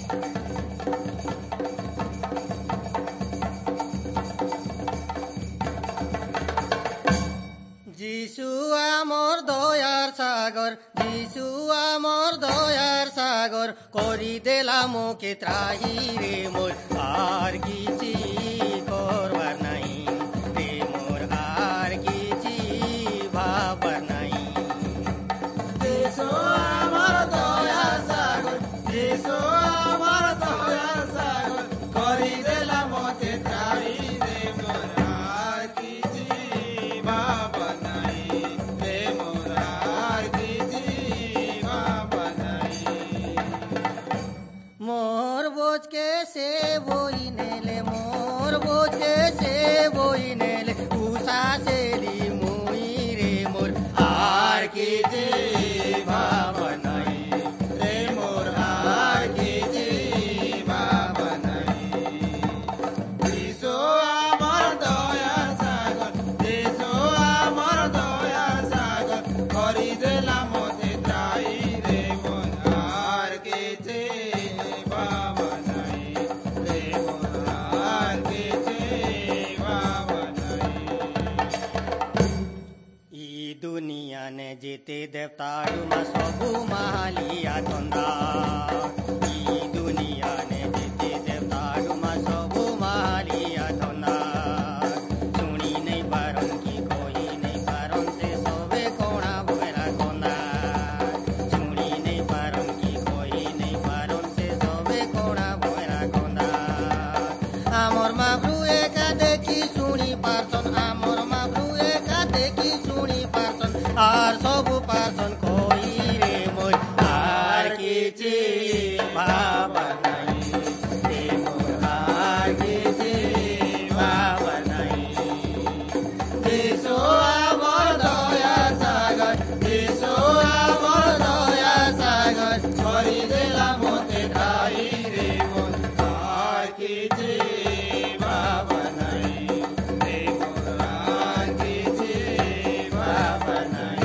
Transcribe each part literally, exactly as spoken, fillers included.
যিশু আমার দয়ার সাগর, যিশু আমার দয়ার সাগর, করি দিলাম ওকে ত্রাহি রে মোর, আর কিছু করবার নাই রে মোর, আর কিছু ভাববার নাই। যিশু আমার দয়ার সাগর, যিশু আমার দয়ার সাগর, করি দিলাম ওকে ত্রাহি রে মোর, আর কিছু ভাববার নাই রে মোর, আর কিছু ভাববার নাই। মোর বোঝকে সে বই নেলে, মোর বোঝকে সে বই নেলে, উষা সেলি মুই রে মোর, আর কিছু ভাববার নাই রে মোর, আর কিছু ভাববার নাই। যিশু আমার দয়ার সাগর, যিশু আমার দয়ার সাগর, করি দিলাম ওতে ত্রাহি রে মোর, আর কিছু ভাববার নাই রে মোর, আর কিছু ভাববার নাই। ই দুনিয়া নে যেতে দেবতাড়ুমা সবু মাহালিয়া তন্দা, ই দুনিয়া নে যেতে দেবতাড়ুমা সবু মাহালিয়া তন্দা, শুনি নেই পারন কি কহি নেই পারন সে সবে কোণা ভরা কন্দা, শুনি নেই পারন কি কহি নেই পারন সে সবে কোণা ভরা কন্দা। আমর মাবরু একা দেখি শুনি পারছন, আমর মাবরু একা দেখি শুনি পারছন, আর সবু পারছন কই রে মোর, আর কিছু ভাববার নাই রে মোর, আর কিছু ভাববার নাই। যিশু আমার দয়ার সাগর, যিশু আমার দয়ার সাগর, করি দিলাম ওতে ত্রাহি রে মোর, আর কিছু ভাববার নাই রে মোর, আর কিছু ভাববার নাই।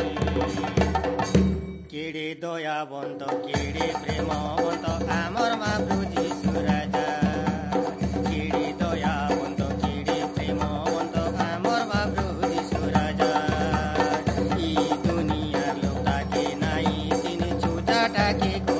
কেড়ে দয়াবন্ত, কেড়ে প্রেমবন্ত, আমার মাপ্রু যিশু রাজা, কেড়ে দয়াবন্ত, কেড়ে প্রেমবন্ত, আমার মাপ্রু যিশু রাজা। ই দুনিয়ার লোক তাকে নাই, তিনি ছুটাটাকে